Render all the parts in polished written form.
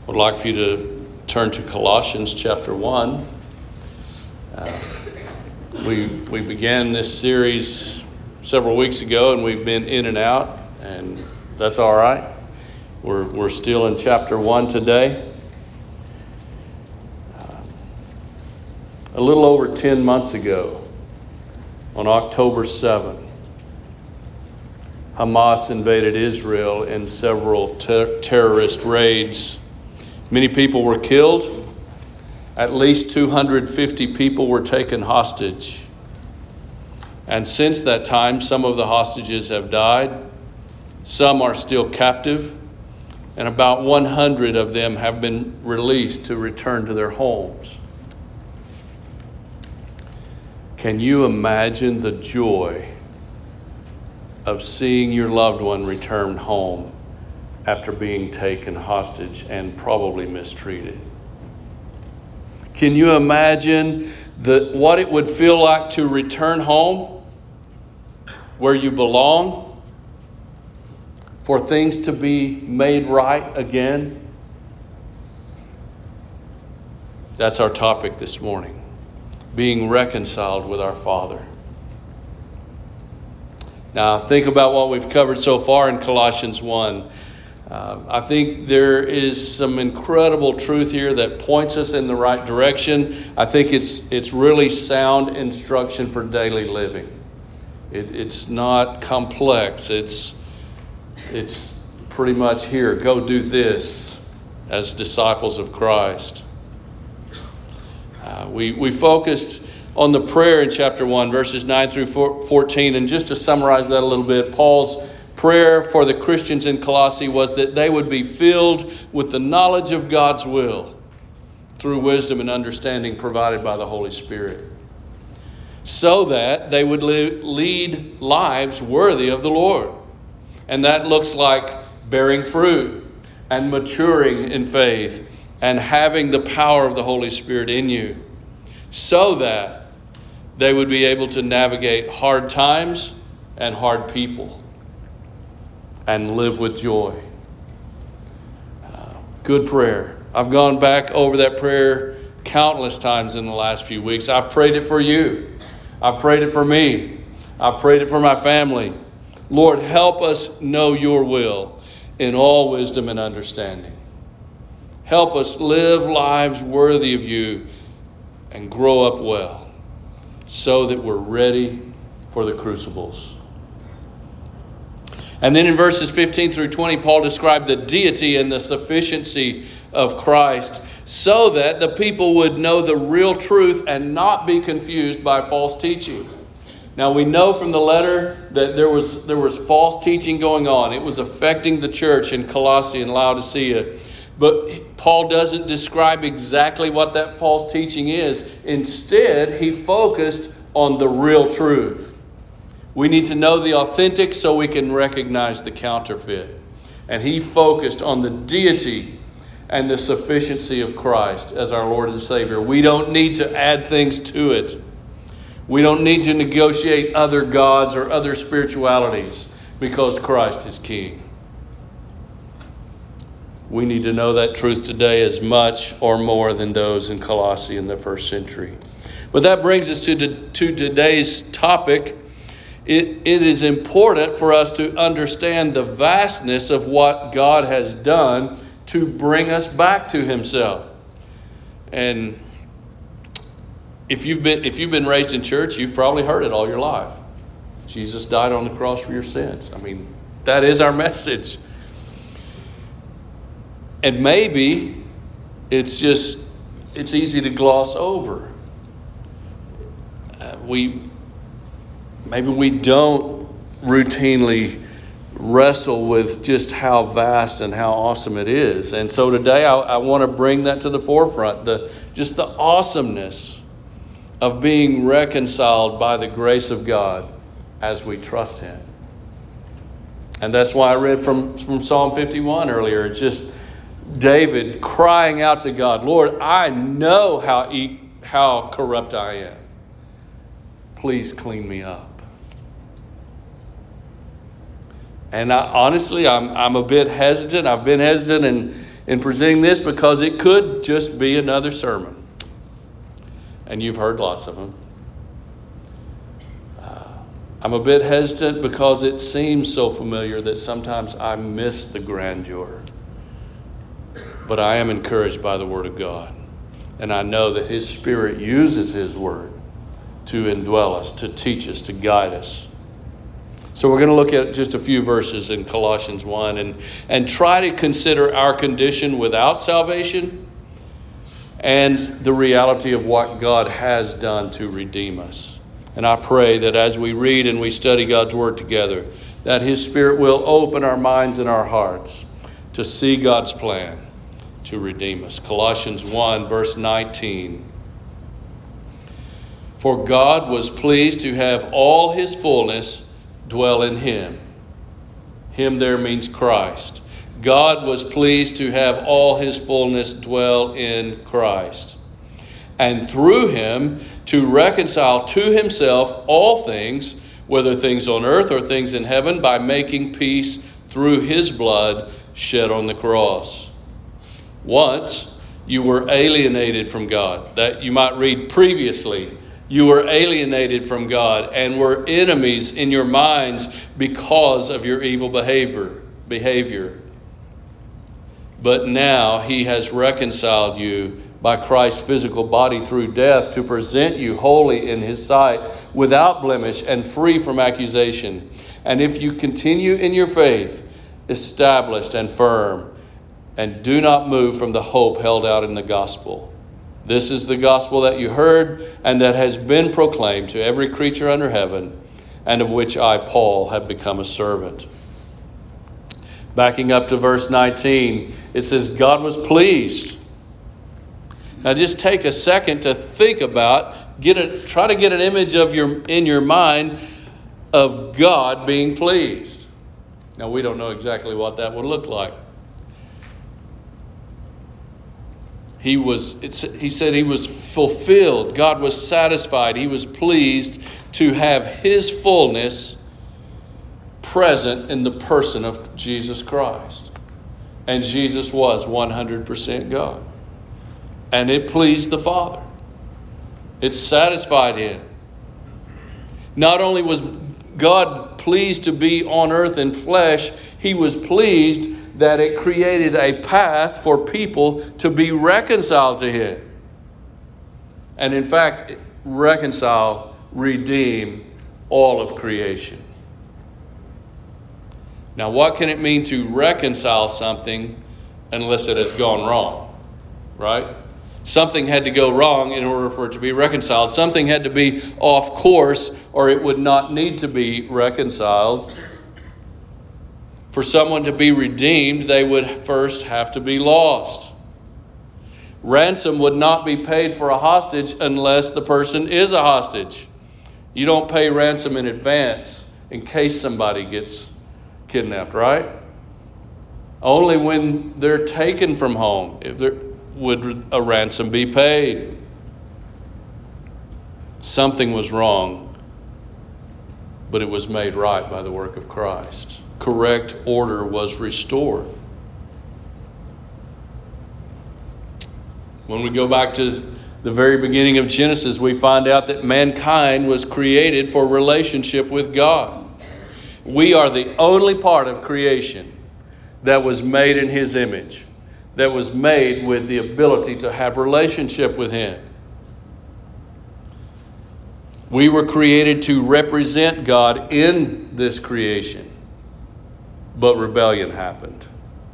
Would like for you to turn to Colossians chapter 1. We began this series several weeks ago, and we've been in and out, and that's all right. We're still in chapter 1 today. A little over 10 months ago, on October 7th, Hamas invaded Israel in several terrorist raids. Many people were killed. At least 250 people were taken hostage. And since that time, some of the hostages have died. Some are still captive. And about 100 of them have been released to return to their homes. Can you imagine the joy of seeing your loved one return home after being taken hostage and probably mistreated? Can you imagine what it would feel like to return home where you belong, for things to be made right again? That's our topic this morning, being reconciled with our Father. Now, think about what we've covered so far in Colossians 1. I think there is some incredible truth here that points us in the right direction. I think it's really sound instruction for daily living. It's not complex. It's pretty much here. Go do this as disciples of Christ. We focused on the prayer in chapter 1, verses 9 through 14. And just to summarize that a little bit, Paul's prayer for the Christians in Colossae was that they would be filled with the knowledge of God's will through wisdom and understanding provided by the Holy Spirit, so that they would lead lives worthy of the Lord. And that looks like bearing fruit and maturing in faith and having the power of the Holy Spirit in you, so that they would be able to navigate hard times and hard people and live with joy. Good prayer. I've gone back over that prayer countless times in the last few weeks. I've prayed it for you. I've prayed it for me. I've prayed it for my family. Lord, help us know your will in all wisdom and understanding. Help us live lives worthy of you and grow up well so that we're ready for the crucibles. And then in verses 15 through 20, Paul described the deity and the sufficiency of Christ so that the people would know the real truth and not be confused by false teaching. Now, we know from the letter that there was false teaching going on. It was affecting the church in Colossae and Laodicea. But Paul doesn't describe exactly what that false teaching is. Instead, he focused on the real truth. We need to know the authentic so we can recognize the counterfeit. And he focused on the deity and the sufficiency of Christ as our Lord and Savior. We don't need to add things to it. We don't need to negotiate other gods or other spiritualities because Christ is King. We need to know that truth today as much or more than those in Colossae in the first century. But that brings us to today's topic. It is important for us to understand the vastness of what God has done to bring us back to himself. And if you've been raised in church, you've probably heard it all your life. Jesus died on the cross for your sins. I mean, that is our message. And maybe it's easy to gloss over. Maybe we don't routinely wrestle with just how vast and how awesome it is. And so today I want to bring that to the forefront, just the awesomeness of being reconciled by the grace of God as we trust him. And that's why I read from Psalm 51 earlier. It's just David crying out to God, Lord, I know how corrupt I am. Please clean me up. And honestly, I'm a bit hesitant. I've been hesitant in presenting this because it could just be another sermon. And you've heard lots of them. I'm a bit hesitant because it seems so familiar that sometimes I miss the grandeur. But I am encouraged by the Word of God. And I know that His Spirit uses His Word to indwell us, to teach us, to guide us. So we're going to look at just a few verses in Colossians 1 and try to consider our condition without salvation and the reality of what God has done to redeem us. And I pray that as we read and we study God's Word together, that His Spirit will open our minds and our hearts to see God's plan to redeem us. Colossians 1, verse 19. For God was pleased to have all His fullness dwell in Him. Him there means Christ. God was pleased to have all His fullness dwell in Christ. And through Him to reconcile to Himself all things, whether things on earth or things in heaven, by making peace through His blood shed on the cross. Once you were alienated from God. That you might read previously. You were alienated from God and were enemies in your minds because of your evil behavior. But now He has reconciled you by Christ's physical body through death to present you holy in His sight, without blemish and free from accusation. And if you continue in your faith, established and firm, and do not move from the hope held out in the gospel. This is the gospel that you heard and that has been proclaimed to every creature under heaven, and of which I, Paul, have become a servant. Backing up to verse 19, it says, God was pleased. Now just take a second to think about, try to get an image in your mind of God being pleased. Now we don't know exactly what that would look like. He said He was fulfilled. God was satisfied. He was pleased to have His fullness present in the person of Jesus Christ. And Jesus was 100% God. And it pleased the Father. It satisfied Him. Not only was God pleased to be on earth in flesh, He was pleased that it created a path for people to be reconciled to Him. And in fact, reconcile, redeem all of creation. Now, what can it mean to reconcile something unless it has gone wrong? Right? Something had to go wrong in order for it to be reconciled. Something had to be off course or it would not need to be reconciled. For someone to be redeemed, they would first have to be lost. Ransom would not be paid for a hostage unless the person is a hostage. You don't pay ransom in advance in case somebody gets kidnapped, right? Only when they're taken from home would a ransom be paid. Something was wrong, but it was made right by the work of Christ. Correct order was restored. When we go back to the very beginning of Genesis, we find out that mankind was created for relationship with God. We are the only part of creation that was made in His image, that was made with the ability to have relationship with Him. We were created to represent God in this creation, but rebellion happened.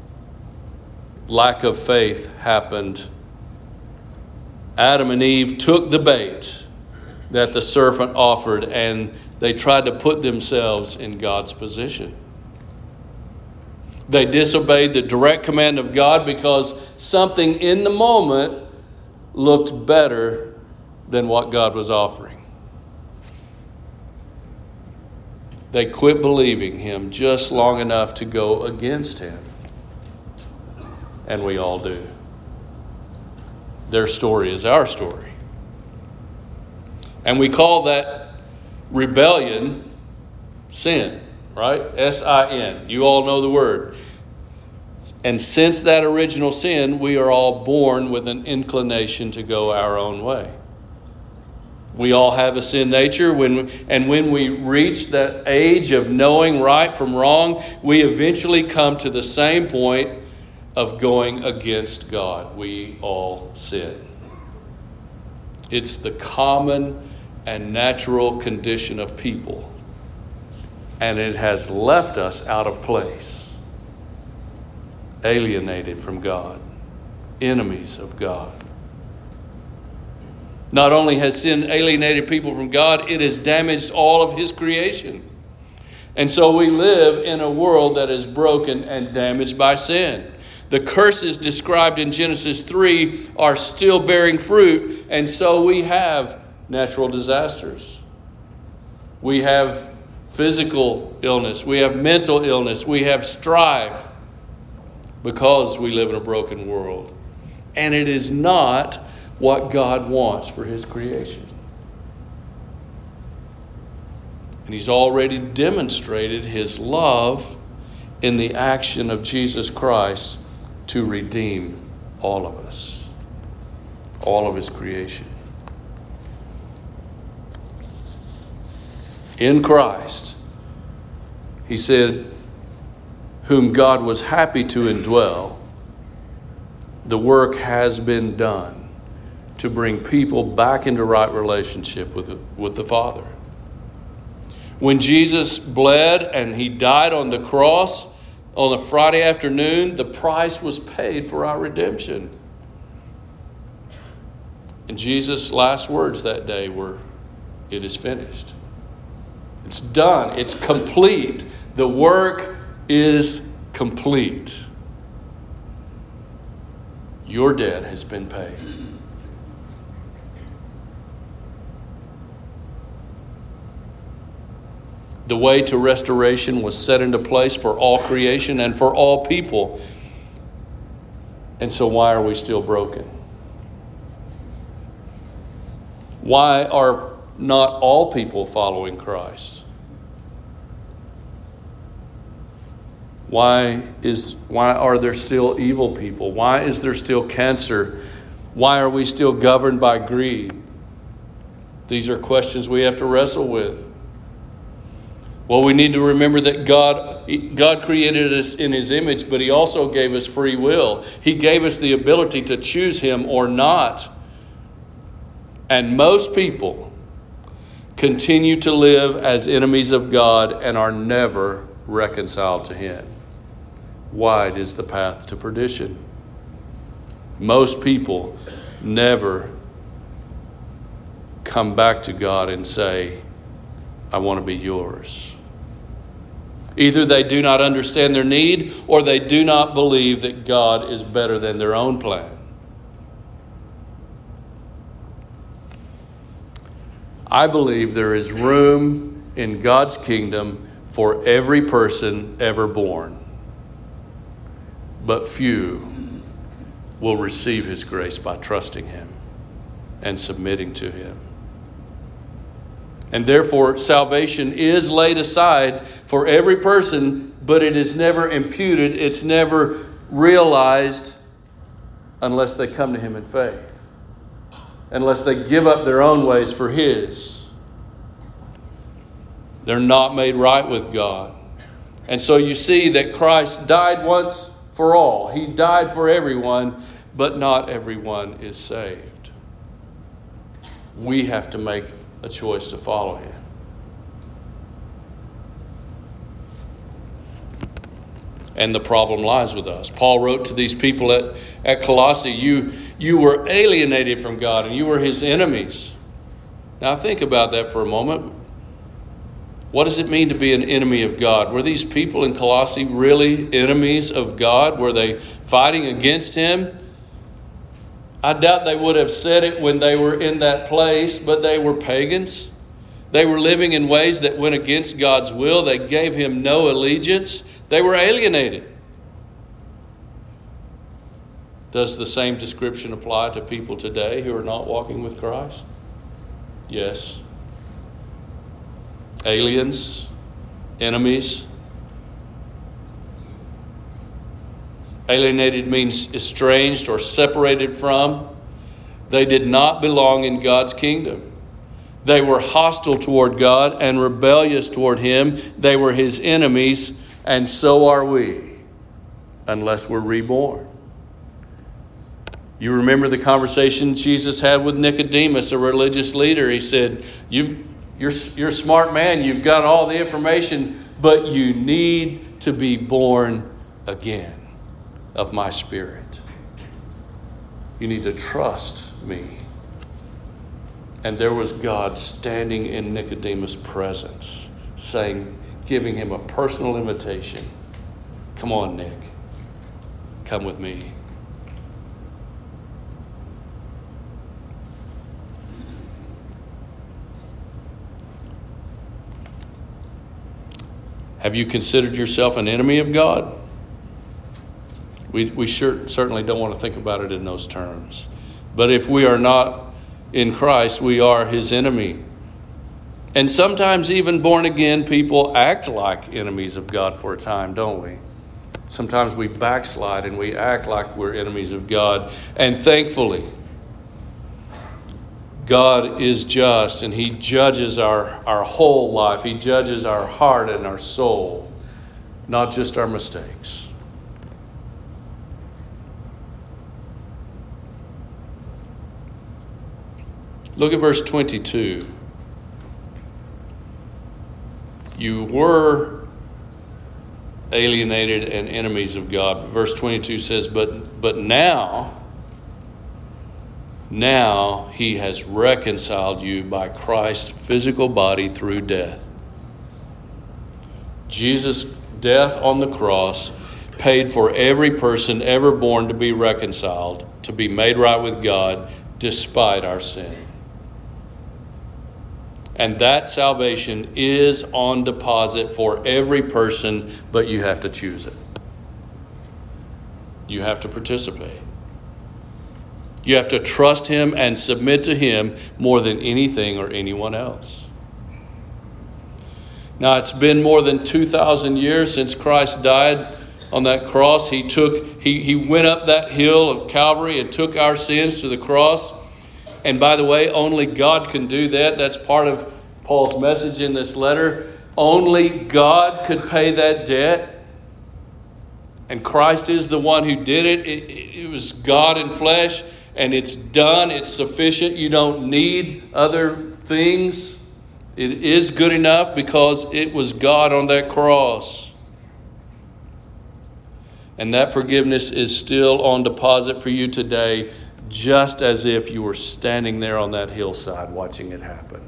Lack of faith happened. Adam and Eve took the bait that the serpent offered, and they tried to put themselves in God's position. They disobeyed the direct command of God because something in the moment looked better than what God was offering. They quit believing Him just long enough to go against Him. And we all do. Their story is our story. And we call that rebellion sin, right? S-I-N. You all know the word. And since that original sin, we are all born with an inclination to go our own way. We all have a sin nature. When we reach that age of knowing right from wrong, we eventually come to the same point of going against God. We all sin. It's the common and natural condition of people. And it has left us out of place, alienated from God, enemies of God. Not only has sin alienated people from God, it has damaged all of His creation. And so we live in a world that is broken and damaged by sin. The curses described in Genesis 3 are still bearing fruit, and so we have natural disasters. We have physical illness. We have mental illness. We have strife because we live in a broken world. And it is not what God wants for His creation. And He's already demonstrated His love in the action of Jesus Christ to redeem all of us, all of His creation. In Christ, He said, whom God was happy to indwell, the work has been done to bring people back into right relationship with the Father. When Jesus bled and He died on the cross on a Friday afternoon, the price was paid for our redemption. And Jesus' last words that day were, "It is finished." It's done. It's complete. The work is complete. Your debt has been paid. The way to restoration was set into place for all creation and for all people. And so why are we still broken? Why are not all people following Christ? Why are there still evil people? Why is there still cancer? Why are we still governed by greed? These are questions we have to wrestle with. Well, we need to remember that God created us in His image, but He also gave us free will. He gave us the ability to choose Him or not. And most people continue to live as enemies of God and are never reconciled to Him. Wide is the path to perdition. Most people never come back to God and say, "I want to be yours." Either they do not understand their need, or they do not believe that God is better than their own plan. I believe there is room in God's kingdom for every person ever born, but few will receive His grace by trusting Him and submitting to Him. And therefore, salvation is laid aside for every person, but it is never imputed, it's never realized unless they come to Him in faith, unless they give up their own ways for His. They're not made right with God. And so you see that Christ died once for all. He died for everyone, but not everyone is saved. We have to make a choice to follow Him. And the problem lies with us. Paul wrote to these people at Colossae, you were alienated from God and you were His enemies. Now think about that for a moment. What does it mean to be an enemy of God? Were these people in Colossae really enemies of God? Were they fighting against Him? I doubt they would have said it when they were in that place, but they were pagans. They were living in ways that went against God's will. They gave Him no allegiance. They were alienated. Does the same description apply to people today who are not walking with Christ? Yes. Aliens, enemies. Alienated means estranged or separated from. They did not belong in God's kingdom. They were hostile toward God and rebellious toward Him. They were His enemies, and so are we, unless we're reborn. You remember the conversation Jesus had with Nicodemus, a religious leader. He said, you're a smart man. You've got all the information, but you need to be born again of my Spirit. You need to trust me. And there was God standing in Nicodemus' presence, giving him a personal invitation. Come on, Nick. Come with me. Have you considered yourself an enemy of God? We certainly don't want to think about it in those terms. But if we are not in Christ, we are His enemy. And sometimes even born again people act like enemies of God for a time, don't we? Sometimes we backslide and we act like we're enemies of God. And thankfully, God is just, and He judges our whole life. He judges our heart and our soul, not just our mistakes. Look at verse 22. You were alienated and enemies of God. Verse 22 says, but now He has reconciled you by Christ's physical body through death. Jesus' death on the cross paid for every person ever born to be reconciled, to be made right with God, despite our sin. And that salvation is on deposit for every person, but you have to choose it. You have to participate. You have to trust Him and submit to Him more than anything or anyone else. Now, it's been more than 2,000 years since Christ died on that cross. He went up that hill of Calvary and took our sins to the cross. And by the way, only God can do that. That's part of Paul's message in this letter. Only God could pay that debt. And Christ is the one who did it. It was God in flesh, and it's done. It's sufficient. You don't need other things. It is good enough because it was God on that cross. And that forgiveness is still on deposit for you today, just as if you were standing there on that hillside watching it happen.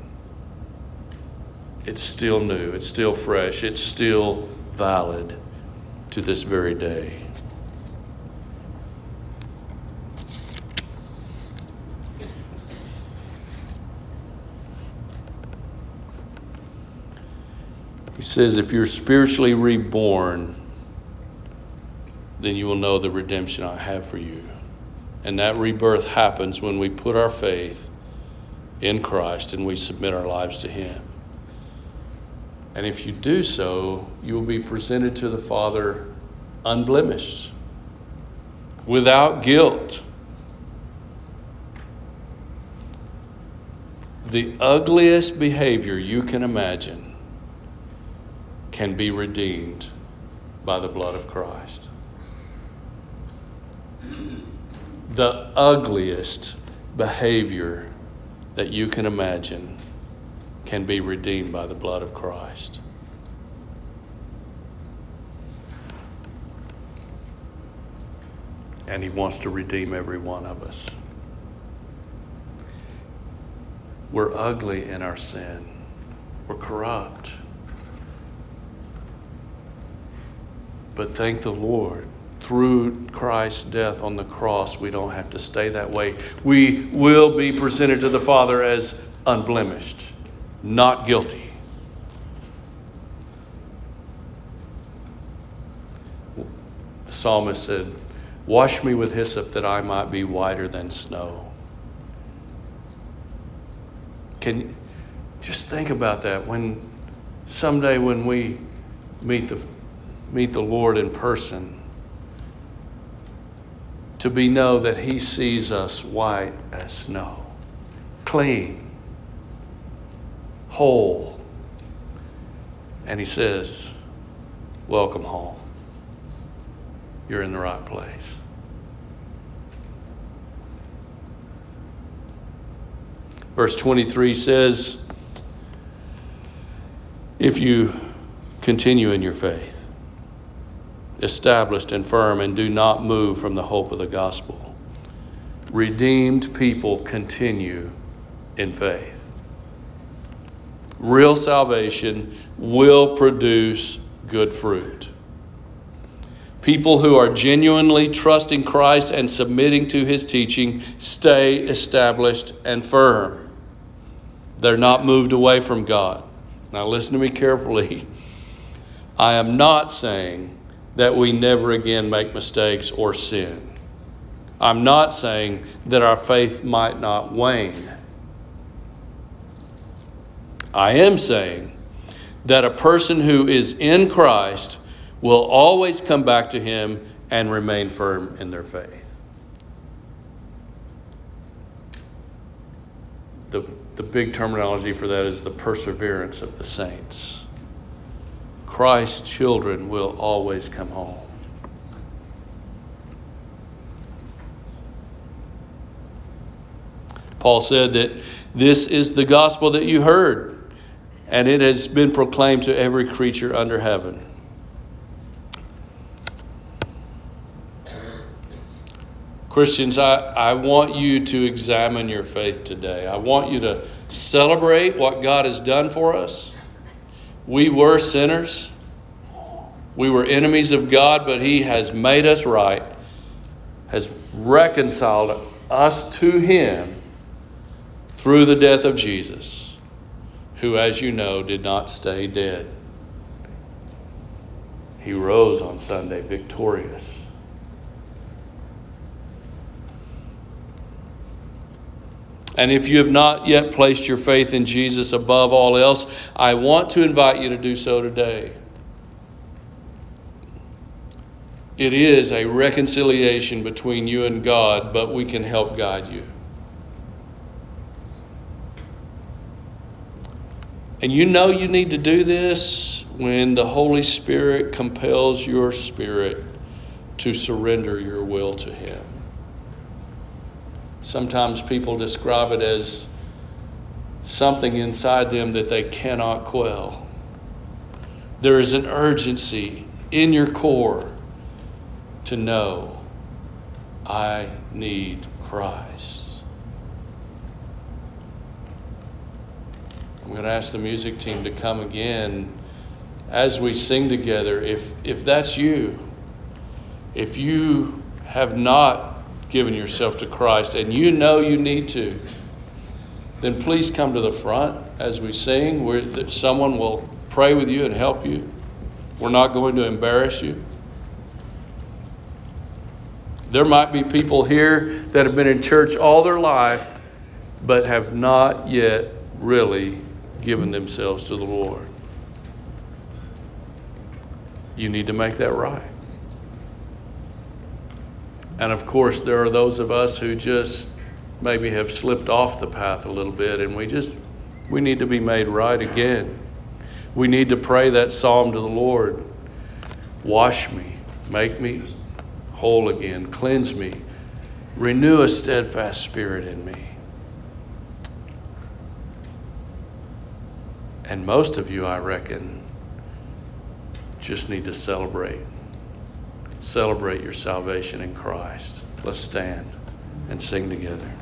It's still new. It's still fresh. It's still valid to this very day. He says, if you're spiritually reborn, then you will know the redemption I have for you. And that rebirth happens when we put our faith in Christ and we submit our lives to Him. And if you do so, you will be presented to the Father unblemished, without guilt. The ugliest behavior you can imagine can be redeemed by the blood of Christ. The ugliest behavior that you can imagine can be redeemed by the blood of Christ. And He wants to redeem every one of us. We're ugly in our sin. We're corrupt. But thank the Lord, through Christ's death on the cross, we don't have to stay that way. We will be presented to the Father as unblemished, not guilty. The psalmist said, "Wash me with hyssop that I might be whiter than snow." Can you just think about that? When someday when we meet the Lord in person, to be know that he sees us white as snow, clean, whole. And he says, welcome home. You're in the right place. Verse 23 says, if you continue in your faith, established and firm, and do not move from the hope of the gospel, redeemed people continue in faith. Real salvation will produce good fruit. People who are genuinely trusting Christ and submitting to his teaching stay established and firm. They're not moved away from God. Now listen to me carefully. I am not saying that we never again make mistakes or sin. I'm not saying that our faith might not wane. I am saying that a person who is in Christ will always come back to him and remain firm in their faith. The big terminology for that is the perseverance of the saints. Christ's children will always come home. Paul said that this is the gospel that you heard, and it has been proclaimed to every creature under heaven. Christians, I want you to examine your faith today. I want you to celebrate what God has done for us. We were sinners. We were enemies of God, but he has made us right, has reconciled us to him through the death of Jesus, who, as you know, did not stay dead. He rose on Sunday victorious. And if you have not yet placed your faith in Jesus above all else, I want to invite you to do so today. It is a reconciliation between you and God, but we can help guide you. And you know you need to do this when the Holy Spirit compels your spirit to surrender your will to him. Sometimes people describe it as something inside them that they cannot quell. There is an urgency in your core to know, I need Christ. I'm going to ask the music team to come again as we sing together. If that's you, if you have not given yourself to Christ and you know you need to, then please come to the front as we sing, where someone will pray with you and help you. We're not going to embarrass you. There might be people here that have been in church all their life but have not yet really given themselves to the Lord. You need to make that right. And of course, there are those of us who just maybe have slipped off the path a little bit, and we need to be made right again. We need to pray that psalm to the Lord. Wash me, make me whole again, cleanse me, renew a steadfast spirit in me. And most of you, I reckon, just need to celebrate your salvation in Christ. Let's stand and sing together.